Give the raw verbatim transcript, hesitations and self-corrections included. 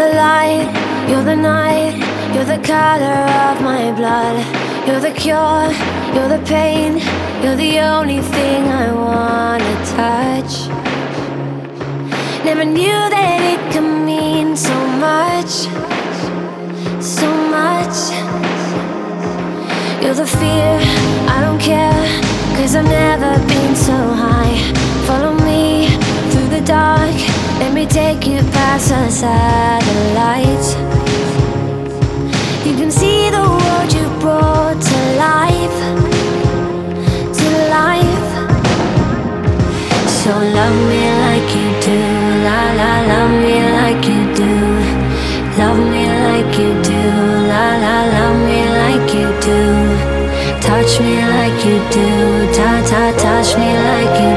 the light, you're the night, you're the color of my blood. You're the cure, you're the pain, you're the only thing I wanna touch. Never knew that it could mean so much, so much. You're the fear, I don't care, cause I've never been so high. Follow me through the dark, let me take you past the satellites. You can see the world you brought to life, to life. So love me like you do, la la, love me like you do. Love me like you do, la la, love me like you do. Touch me like you do, ta ta, touch me like you